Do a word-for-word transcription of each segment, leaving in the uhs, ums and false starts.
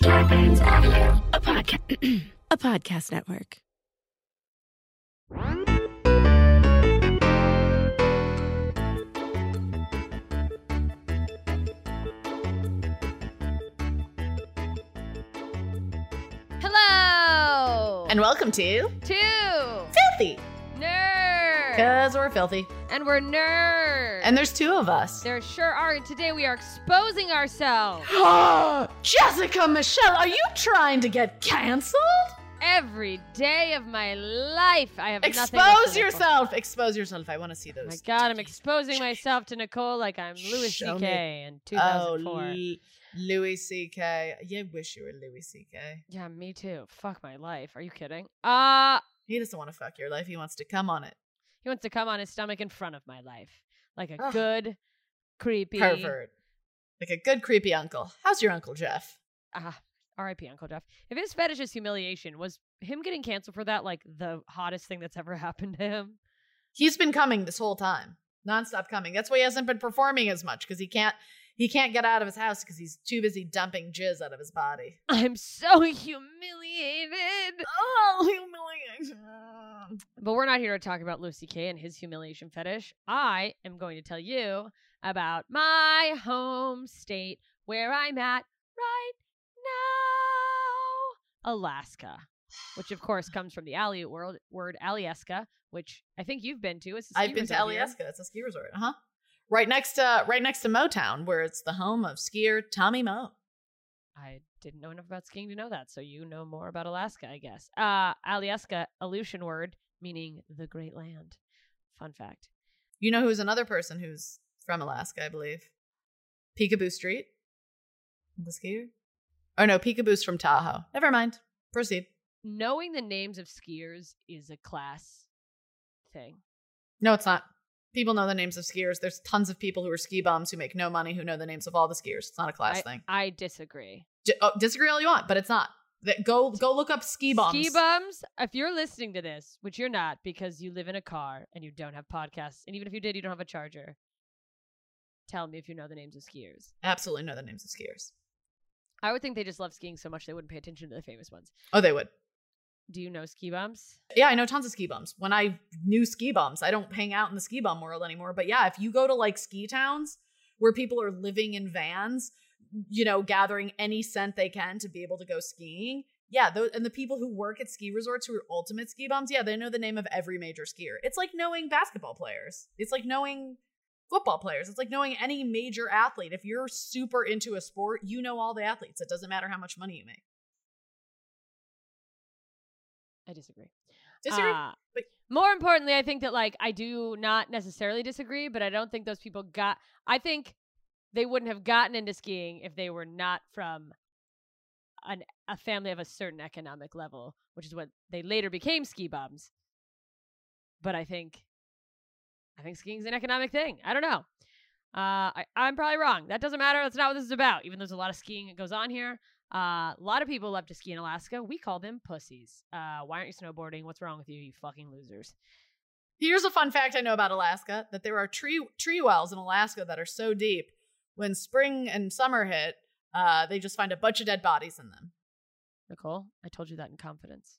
Scarpins Audio, a podcast, a podcast network. Hello! And welcome to Two Filthy. Nerds! Because we're filthy. And we're nerds! And there's two of us. There sure are, and today we are exposing ourselves. Jessica Michelle, are you trying to get canceled? Every day of my life, I have nothing Expose else to look yourself. Expose yourself. I want to see for. those. Oh my God, I'm exposing myself to Nicole like I'm Louis C Show K me. in two thousand four. Oh, L- Louis C K. I wish you were Louis C K. Yeah, me too. Fuck my life. Are you kidding? Uh, He doesn't want to fuck your life. He wants to come on it. he wants to come on his stomach in front of my life. Like a Ugh. good, creepy... Pervert. Like a good creepy uncle. How's your Uncle Jeff? Ah, R I P Uncle Jeff. If his fetish is humiliation, was him getting canceled for that like the hottest thing that's ever happened to him? He's been coming this whole time. Nonstop coming. That's why he hasn't been performing as much, because he can't he can't get out of his house because he's too busy dumping jizz out of his body. I'm so humiliated. Oh, humiliation. But we're not here to talk about Louis C K and his humiliation fetish. I am going to tell you about my home state where I'm at right now, Alaska, which of course comes from the Aleut word, word Alyeska, which I think you've been to. It's a ski I've been to resort here. Alyeska. It's a ski resort. Uh huh. Right next to right next to Motown, where it's the home of skier Tommy Moe. I didn't know enough about skiing to know that, so you know more about Alaska, I guess. Uh, Alyeska, Aleutian word meaning the Great Land. Fun fact. You know who's another person who's from Alaska, I believe? Peekaboo Street, the skier. Oh no, Peekaboo's from Tahoe. Never mind. Proceed. Knowing the names of skiers is a class thing. No, it's not. People know the names of skiers. There's tons of people who are ski bums who make no money who know the names of all the skiers. It's not a class I, thing. I disagree. D- oh, disagree all you want, but it's not. That go go look up ski bums. Ski bums, if you're listening to this, which you're not because you live in a car and you don't have podcasts, and even if you did, you don't have a charger, tell me if you know the names of skiers. Absolutely know the names of skiers. I would think they just love skiing so much they wouldn't pay attention to the famous ones. Oh, they would. Do you know ski bums? Yeah, I know tons of ski bums. When I knew ski bums, I don't hang out in the ski bum world anymore. But yeah, if you go to like ski towns where people are living in vans, you know, gathering any cent they can to be able to go skiing. Yeah, those, and the people who work at ski resorts who are ultimate ski bums, yeah, they know the name of every major skier. It's like knowing basketball players. It's like knowing football players. It's like knowing any major athlete. If you're super into a sport, you know all the athletes. It doesn't matter how much money you make. I disagree. Disagree? Uh, But- more importantly, I think that like I do not necessarily disagree, but I don't think those people got. I think they wouldn't have gotten into skiing if they were not from an, a family of a certain economic level, which is what they later became ski bums. But I think, I think skiing's an economic thing. I don't know. Uh, I, I'm probably wrong. That doesn't matter. That's not what this is about. Even though there's a lot of skiing that goes on here. Uh, a lot of people love to ski in Alaska. We call them pussies. Uh, why aren't you snowboarding? What's wrong with you, you fucking losers? Here's a fun fact I know about Alaska, that there are tree tree wells in Alaska that are so deep, when spring and summer hit, uh, they just find a bunch of dead bodies in them. Nicole, I told you that in confidence.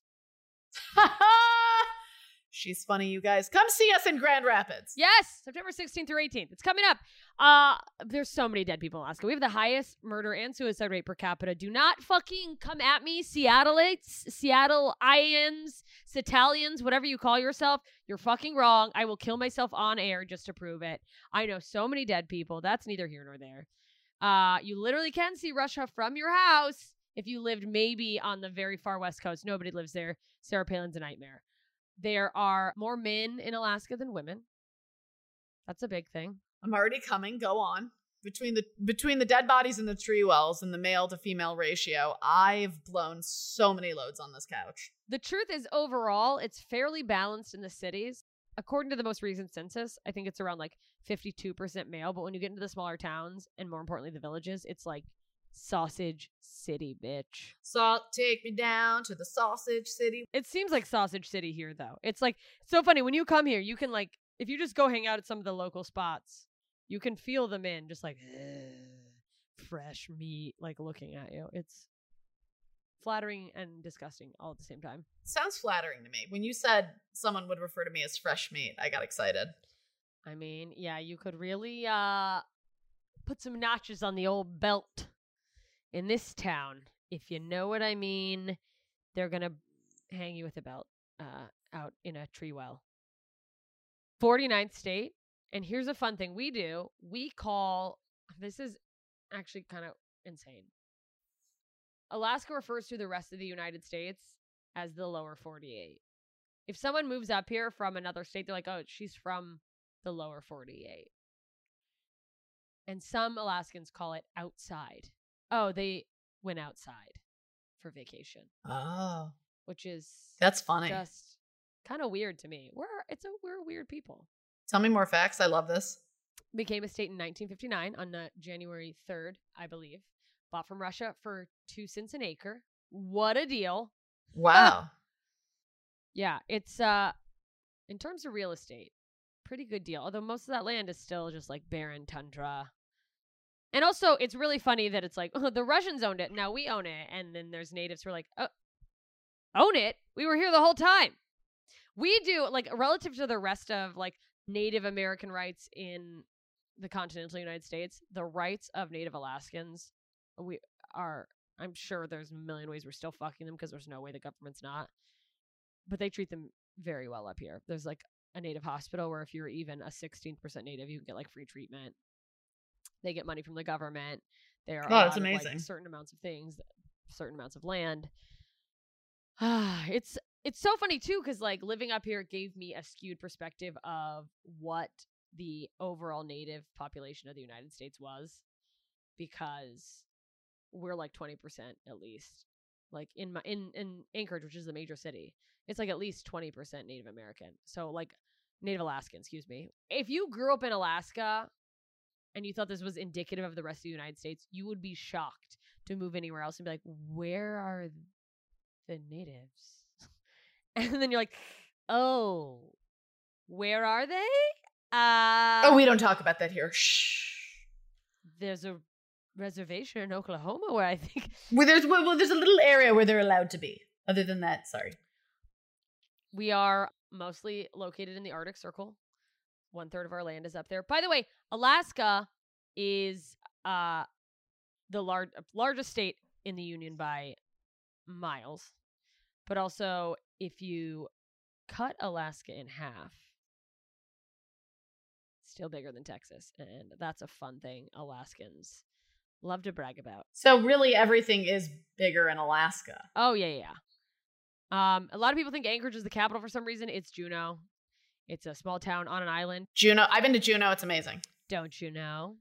She's funny, you guys. Come see us in Grand Rapids. Yes, September sixteenth through eighteenth. It's coming up. Uh, there's so many dead people in Alaska. We have the highest murder and suicide rate per capita. Do not fucking come at me, Seattleites, Seattleians, Setalians, whatever you call yourself. You're fucking wrong. I will kill myself on air just to prove it. I know so many dead people. That's neither here nor there. Uh, you literally can see Russia from your house if you lived maybe on the very far west coast. Nobody lives there. Sarah Palin's a nightmare. There are more men in Alaska than women. That's a big thing. I'm already coming. Go on. Between the between the dead bodies in the tree wells and the male to female ratio, I've blown so many loads on this couch. The truth is, overall, it's fairly balanced in the cities. According to the most recent census, I think it's around like fifty-two percent male. But when you get into the smaller towns and more importantly, the villages, it's like Sausage City, bitch. So take me down to the Sausage City. It seems like Sausage City here, though. It's like so funny. When you come here, you can like, if you just go hang out at some of the local spots, you can feel them in just like fresh meat, like looking at you. It's flattering and disgusting all at the same time. Sounds flattering to me. When you said someone would refer to me as fresh meat, I got excited. I mean, yeah, you could really uh, put some notches on the old belt in this town. If you know what I mean, they're going to hang you with a belt uh, out in a tree well. forty-ninth state. And here's a fun thing we do. We call, this is actually kind of insane. Alaska refers to the rest of the United States as the lower forty-eight. If someone moves up here from another state, they're like, oh, she's from the lower forty-eight. And some Alaskans call it outside. Oh, they went outside for vacation. Oh. Which is That's funny. Just kind of weird to me. We're it's a we're weird people. Tell me more facts. I love this. Became a state in nineteen fifty-nine on uh, January third, I believe. Bought from Russia for two cents an acre. What a deal. Wow. Yeah, it's uh in terms of real estate, pretty good deal. Although most of that land is still just like barren tundra. And also, it's really funny that it's like, oh, the Russians owned it, now we own it. And then there's natives who are like, oh, own it? We were here the whole time. We do, like, relative to the rest of, like, Native American rights in the continental United States, the rights of Native Alaskans, we are, I'm sure there's a million ways we're still fucking them because there's no way the government's not. But they treat them very well up here. There's, like, a Native hospital where if you're even a sixteenth percent Native, you can get, like, free treatment. They get money from the government. There are oh, that's of, amazing. Like, certain amounts of things, certain amounts of land. it's it's so funny too, because like living up here gave me a skewed perspective of what the overall Native population of the United States was, because we're like twenty percent at least. Like in my in in Anchorage, which is the major city, it's like at least twenty percent Native American. So like Native Alaskan, excuse me. If you grew up in Alaska and you thought this was indicative of the rest of the United States, you would be shocked to move anywhere else and be like, where are the natives? And then you're like, oh, where are they? Uh, oh, we don't talk about that here. Shh. There's a reservation in Oklahoma where I think... Well, there's, well, there's a little area where they're allowed to be. Other than that, sorry. We are mostly located in the Arctic Circle. One third of our land is up there. By the way, Alaska is uh, the lar- largest state in the Union by miles. But also, if you cut Alaska in half, it's still bigger than Texas. And that's a fun thing Alaskans love to brag about. So really everything is bigger in Alaska. Oh, yeah, yeah, yeah. Um, a lot of people think Anchorage is the capital for some reason. It's Juneau. It's a small town on an island. Juneau. I've been to Juneau. It's amazing. Don't you know?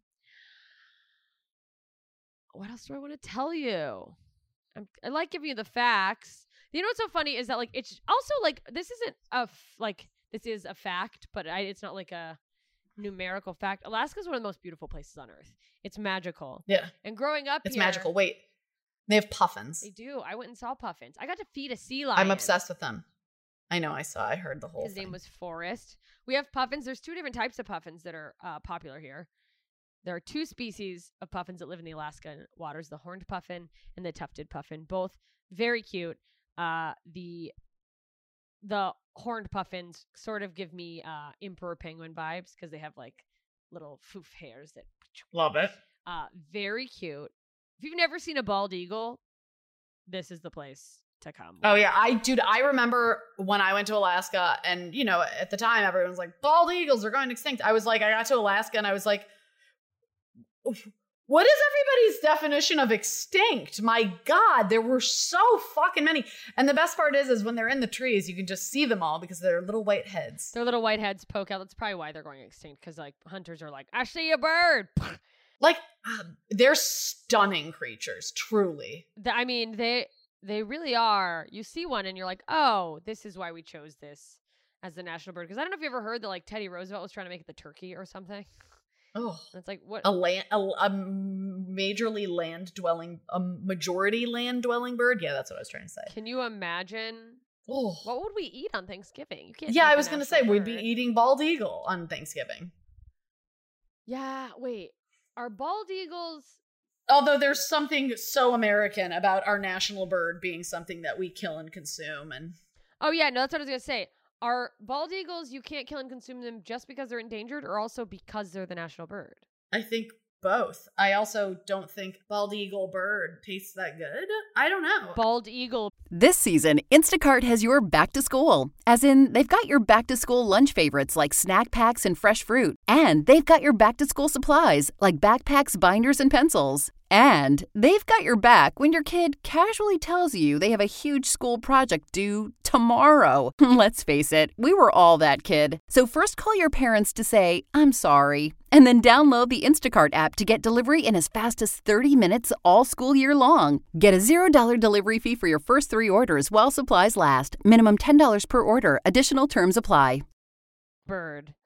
What else do I want to tell you? I'm, I like giving you the facts. You know what's so funny is that like it's also like this isn't a f- like this is a fact, but I, it's not like a numerical fact. Alaska is one of the most beautiful places on Earth. It's magical. Yeah. And growing up, it's here, magical. Wait, they have puffins. They do. I went and saw puffins. I got to feed a sea lion. I'm obsessed with them. I know. I saw. I heard the whole. His thing. name was Forrest. We have puffins. There's two different types of puffins that are uh, popular here. There are two species of puffins that live in the Alaskan waters: the horned puffin and the tufted puffin. Both very cute. Uh, the the horned puffins sort of give me uh, emperor penguin vibes because they have like little foof hairs that. Love it. Uh, very cute. If you've never seen a bald eagle, this is the place to come. Oh yeah, I dude, I remember when I went to Alaska, and you know, at the time everyone was like, bald eagles are going extinct. I was like, I got to Alaska and I was like, what is everybody's definition of extinct? My God, there were so fucking many. And the best part is, is when they're in the trees, you can just see them all because they're little white heads. Their little white heads poke out. That's probably why they're going extinct, because like hunters are like, I see a bird. Like, um, they're stunning creatures, truly. The, I mean, they they really are. You see one and you're like, oh, this is why we chose this as the national bird. Because I don't know if you ever heard that like Teddy Roosevelt was trying to make it the turkey or something. Oh, and it's like what a land, a, a majorly land dwelling, a majority land dwelling bird. Yeah, that's what I was trying to say. Can you imagine? Oh, what would we eat on Thanksgiving? You can't. Yeah, I was gonna say bird. We'd be eating bald eagle on Thanksgiving. Yeah, wait. Are bald eagles Although there's something so American about our national bird being something that we kill and consume. And Oh, yeah. No, that's what I was going to say. Are bald eagles, you can't kill and consume them just because they're endangered or also because they're the national bird? I think both. I also don't think bald eagle bird tastes that good. I don't know. Bald eagle. This season, Instacart has your back to school. As in, they've got your back to school lunch favorites like snack packs and fresh fruit. And they've got your back to school supplies like backpacks, binders, and pencils. And they've got your back when your kid casually tells you they have a huge school project due tomorrow. Let's face it, we were all that kid. So first call your parents to say, I'm sorry. And then download the Instacart app to get delivery in as fast as thirty minutes all school year long. Get a zero dollar delivery fee for your first three orders while supplies last. Minimum ten dollars per order. Additional terms apply. Bird.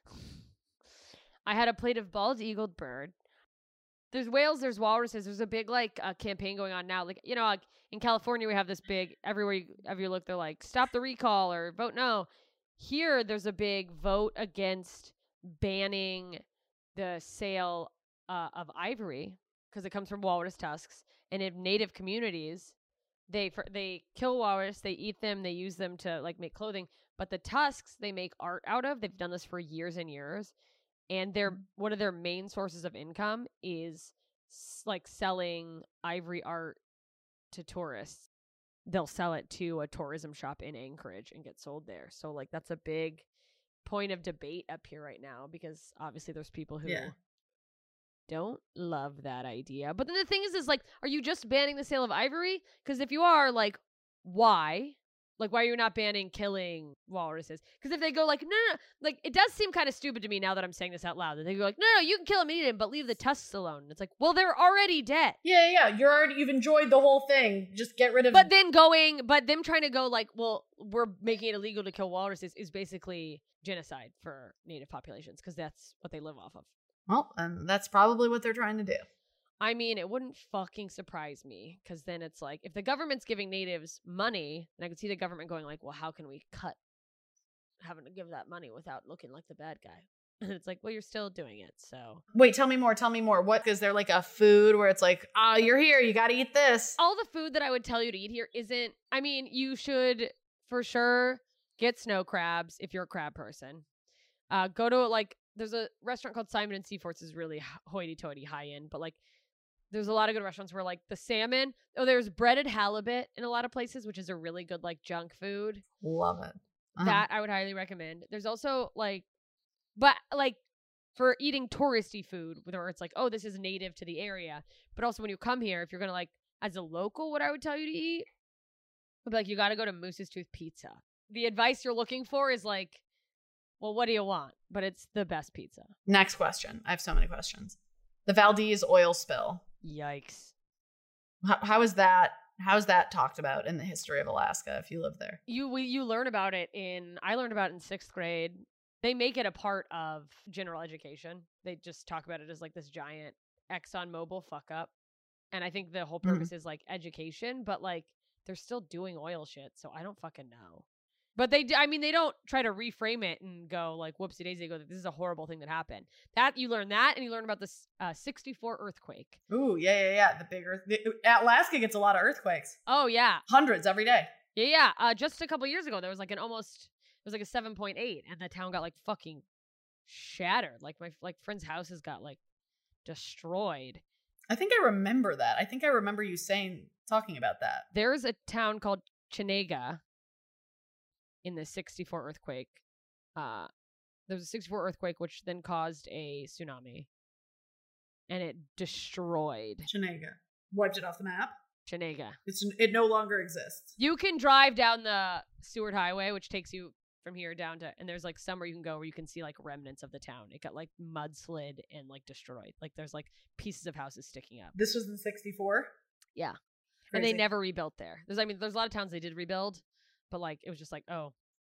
I had a plate of bald-eagled bird. There's whales, there's walruses. There's a big, like, uh, campaign going on now. Like, you know, like, in California, we have this big, everywhere you, everywhere you look, they're like, stop the recall or vote no. Here, there's a big vote against banning the sale uh, of ivory because it comes from walrus tusks. And in native communities, they for, they kill walrus, they eat them, they use them to, like, make clothing. But the tusks, they make art out of. They've done this for years and years. And their one of their main sources of income is s- like selling ivory art to tourists. They'll sell it to a tourism shop in Anchorage and get sold there. So like that's a big point of debate up here right now because obviously there's people who Yeah. don't love that idea. But then the thing is, is like, are you just banning the sale of ivory? Because if you are, like, why? Like, why are you not banning killing walruses? Because if they go like, no, no, no, like, it does seem kind of stupid to me now that I'm saying this out loud. That they go like, no, no, you can kill them and eat them, but leave the tusks alone. And it's like, well, they're already dead. Yeah, yeah. You're already you've enjoyed the whole thing. Just get rid of. But then going, but them trying to go like, well, we're making it illegal to kill walruses is basically genocide for native populations because that's what they live off of. Well, and that's probably what they're trying to do. I mean, it wouldn't fucking surprise me because then it's like, if the government's giving natives money, and I could see the government going like, well, how can we cut having to give that money without looking like the bad guy? And it's like, well, you're still doing it, so. Wait, tell me more. Tell me more. What is there like a food where it's like, oh, you're here, you got to eat this? All the food that I would tell you to eat here isn't, I mean, you should for sure get snow crabs if you're a crab person. Uh, go to like, there's a restaurant called Simon and Seaforth's is really hoity-toity high-end, but like, there's a lot of good restaurants where like the salmon, oh, there's breaded halibut in a lot of places, which is a really good like junk food. Love it. Uh-huh. That I would highly recommend. There's also like, but like for eating touristy food, where it's like, oh, this is native to the area. But also when you come here, if you're going to like, as a local, what I would tell you to eat would be like, you got to go to Moose's Tooth Pizza. The advice you're looking for is like, well, what do you want? But it's the best pizza. Next question. I have so many questions. The Valdez oil spill. Yikes. How, how is that? How is that talked about in the history of Alaska if you live there? You we, you learn about it in, I learned about it in sixth grade. They make it a part of general education. They just talk about it as like this giant ExxonMobil fuck up. And I think the whole purpose mm-hmm. is like education, but like they're still doing oil shit. So I don't fucking know. But they, I mean, they don't try to reframe it and go like, whoopsie daisy, go, this is a horrible thing that happened. That you learn that, and you learn about this uh, sixty-four earthquake. Ooh, yeah, yeah, yeah. The big earth. The, Alaska gets a lot of earthquakes. Oh yeah, hundreds every day. Yeah, yeah. Uh, just a couple years ago, there was like an almost, it was like a seven point eight, and the town got like fucking shattered. Like my like friends' houses got like destroyed. I think I remember that. I think I remember you saying talking about that. There's a town called Chenega. In the sixty-four earthquake, uh, there was a sixty-four earthquake, which then caused a tsunami, and it destroyed Chenega. Wiped it off the map. Chenega. It's it no longer exists. You can drive down the Seward Highway, which takes you from here down to, and there's like somewhere you can go where you can see like remnants of the town. It got like mudslid and like destroyed. Like there's like pieces of houses sticking up. This was in sixty-four. Yeah, crazy. And they never rebuilt there. There's, I mean, there's a lot of towns they did rebuild. But like it was just like, oh,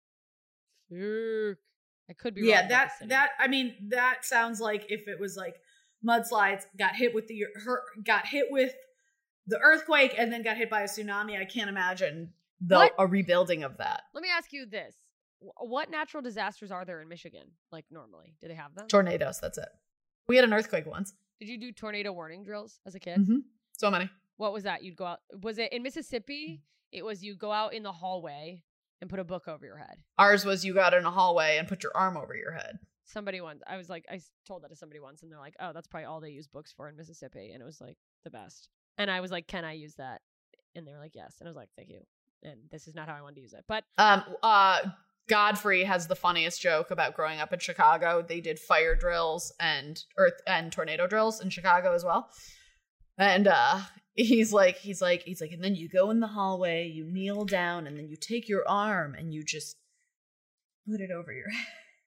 I could be wrong. Yeah, that that I mean that sounds like if it was like mudslides, got hit with the her, got hit with the earthquake, and then got hit by a tsunami. I can't imagine the what? a rebuilding of that. Let me ask you this: what natural disasters are there in Michigan? Like normally, do they have them? Tornadoes. That's it. We had an earthquake once. Did you do tornado warning drills as a kid? Mm-hmm. So many. What was that? You'd go out. Was it in Mississippi? It was you go out in the hallway and put a book over your head. Ours was you got in a hallway and put your arm over your head. Somebody once, I was like, I told that to somebody once, and they're like, oh, that's probably all they use books for in Mississippi. And it was like the best. And I was like, can I use that? And they were like, yes. And I was like, thank you. And this is not how I wanted to use it. But um, uh, Godfrey has the funniest joke about growing up in Chicago. They did fire drills and earth and tornado drills in Chicago as well. And uh, he's like, he's like, he's like, and then you go in the hallway, you kneel down, and then you take your arm and you just put it over your head.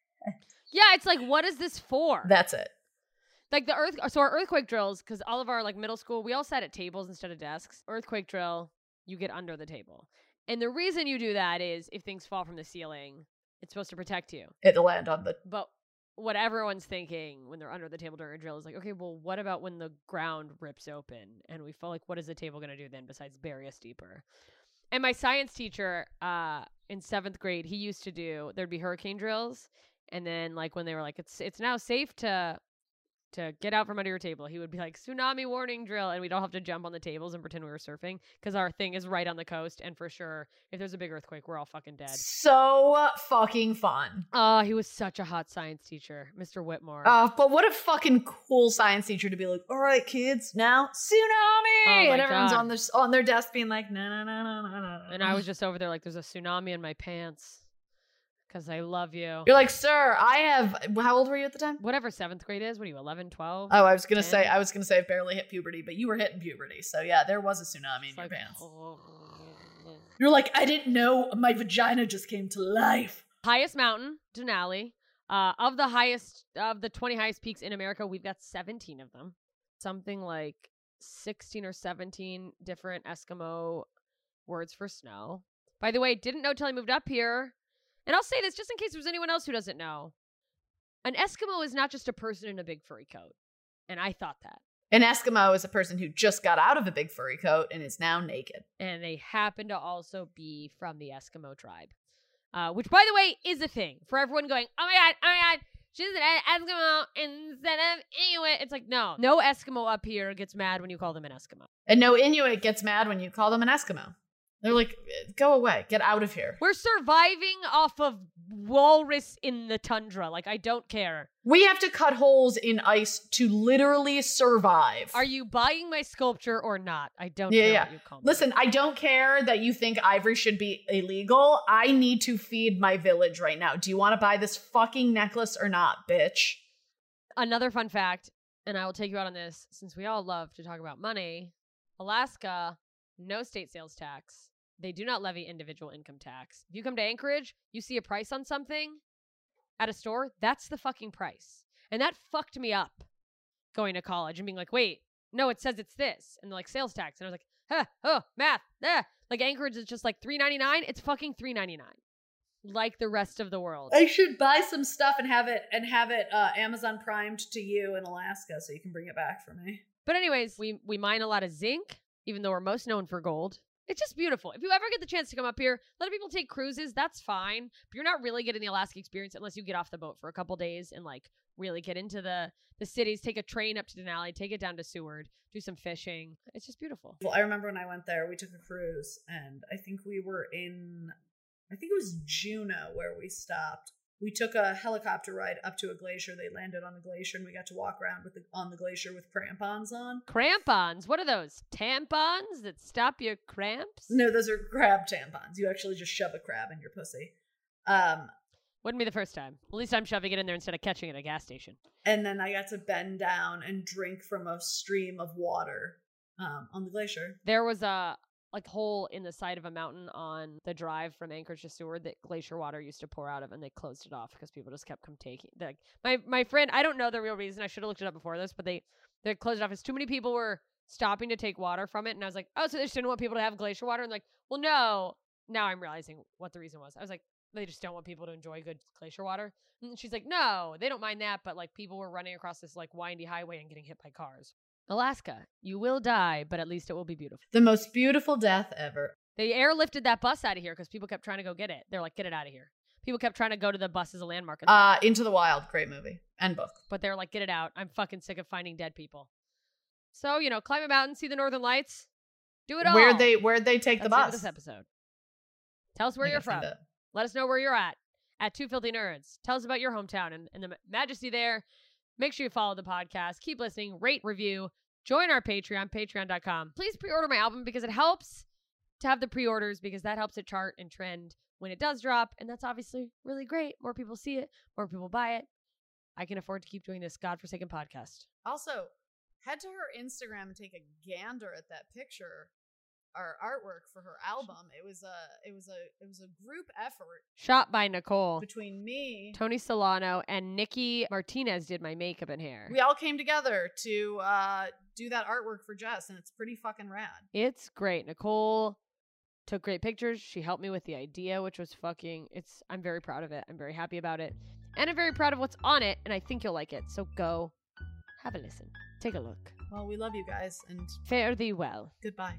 yeah, it's like, what is this for? That's it. Like the earth, so our earthquake drills, because all of our like middle school, we all sat at tables instead of desks. Earthquake drill, you get under the table. And the reason you do that is if things fall from the ceiling, it's supposed to protect you. It'll land on the... But what everyone's thinking when they're under the table during a drill is like, okay, well, what about when the ground rips open and we feel like, what is the table going to do then besides bury us deeper? And my science teacher uh, in seventh grade, he used to do, there'd be hurricane drills. And then like when they were like, it's it's now safe to to get out from under your table, he would be like, tsunami warning drill. And we'd all have to jump on the tables and pretend we were surfing because our thing is right on the coast. And for sure, if there's a big earthquake, we're all fucking dead. So fucking fun. Oh, he was such a hot science teacher, Mister Whitmore. Uh, but what a fucking cool science teacher to be like, all right, kids, now tsunami. Oh and everyone's God. on their, on their desk being like, no, no, no, no, no, no. And I was just over there like, there's a tsunami in my pants because I love you. You're like, sir, I have, how old were you at the time? Whatever seventh grade is. What are you, eleven, twelve? Oh, I was going to ten? say, I was going to say I've barely hit puberty, but you were hitting puberty. So yeah, there was a tsunami It's in your like, pants. oh. You're like, I didn't know my vagina just came to life. Highest mountain, Denali. Uh, of the highest, of the twenty highest peaks in America, we've got seventeen of them. Something like sixteen or seventeen different Eskimo words for snow. By the way, didn't know till I moved up here. And I'll say this just in case there's anyone else who doesn't know. An Eskimo is not just a person in a big furry coat. And I thought that. An Eskimo is a person who just got out of a big furry coat and is now naked. And they happen to also be from the Eskimo tribe. Uh, which, by the way, is a thing for everyone going, oh my God, oh my God, she's an Eskimo instead of Inuit. It's like, no, no Eskimo up here gets mad when you call them an Eskimo. And no Inuit gets mad when you call them an Eskimo. They're like, go away, get out of here. We're surviving off of walrus in the tundra. Like, I don't care. We have to cut holes in ice to literally survive. Are you buying my sculpture or not? I don't Yeah, care yeah. what you call me. Listen, I don't care that you think ivory should be illegal. I need to feed my village right now. Do you want to buy this fucking necklace or not, bitch? Another fun fact, and I will take you out on this, since we all love to talk about money. Alaska, no state sales tax. They do not levy individual income tax. If you come to Anchorage, you see a price on something at a store, that's the fucking price. And that fucked me up going to college and being like, wait, no, it says it's this. And they're like, sales tax. And I was like, huh, oh, math, eh. Like Anchorage is just like three ninety-nine. It's fucking three ninety-nine. Like the rest of the world. I should buy some stuff and have it and have it uh, Amazon primed to you in Alaska so you can bring it back for me. But anyways, we, we mine a lot of zinc, even though we're most known for gold. It's just beautiful. If you ever get the chance to come up here, a lot of people take cruises. That's fine. But you're not really getting the Alaska experience unless you get off the boat for a couple days and like really get into the, the cities, take a train up to Denali, take it down to Seward, do some fishing. It's just beautiful. Well, I remember when I went there, we took a cruise and I think we were in, I think it was Juneau where we stopped. We took a helicopter ride up to a glacier. They landed on a glacier and we got to walk around with the, on the glacier with crampons on. Crampons? What are those? Tampons that stop your cramps? No, those are crab tampons. You actually just shove a crab in your pussy. Um, Wouldn't be the first time. At least I'm shoving it in there instead of catching it at a gas station. and then I got to bend down and drink from a stream of water um, on the glacier. There was a like hole in the side of a mountain on the drive from Anchorage to Seward that glacier water used to pour out of, and they closed it off because people just kept come taking. Like my my friend, I don't know the real reason. I should have looked it up before this, but they they closed it off because too many people were stopping to take water from it, and I was like, oh, so they just didn't want people to have glacier water, and like, well, no. Now I'm realizing what the reason was. I was like, they just don't want people to enjoy good glacier water. And she's like, no, they don't mind that, but like people were running across this like windy highway and getting hit by cars. Alaska, you will die, but at least it will be beautiful. The most beautiful death ever. They airlifted that bus out of here because people kept trying to go get it. They're like, get it out of here. People kept trying to go to the bus as a landmark. Uh, Into the Wild, great movie and book. But they're like, get it out. I'm fucking sick of finding dead people. So, you know, climb a mountain, see the Northern Lights. Do it all. Where'd they, where'd they take That's the the end bus? of this episode. Tell us where I you're gotta find from. it. Let us know where you're at. At Two Filthy Nerds. Tell us about your hometown and, and the majesty there. Make sure you follow the podcast. Keep listening. Rate, review. Join our Patreon, patreon dot com. Please pre-order my album because it helps to have the pre-orders because that helps it chart and trend when it does drop. And that's obviously really great. More people see it. More people buy it. I can afford to keep doing this godforsaken podcast. Also, head to her Instagram and take a gander at that picture, our artwork for her album. It was a, it was a, it was a group effort Shot by Nicole. between me. Tony Solano and Nikki Martinez did my makeup and hair. We all came together to uh, do that artwork for Jess, and it's pretty fucking rad. It's great. Nicole took great pictures. She helped me with the idea, which was fucking, it's, I'm very proud of it. I'm very happy about it. And I'm very proud of what's on it, and I think you'll like it. So go have a listen. Take a look. Well, we love you guys, and Fare thee well. goodbye.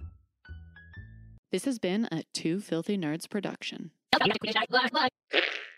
This has been a Two Filthy Nerds production.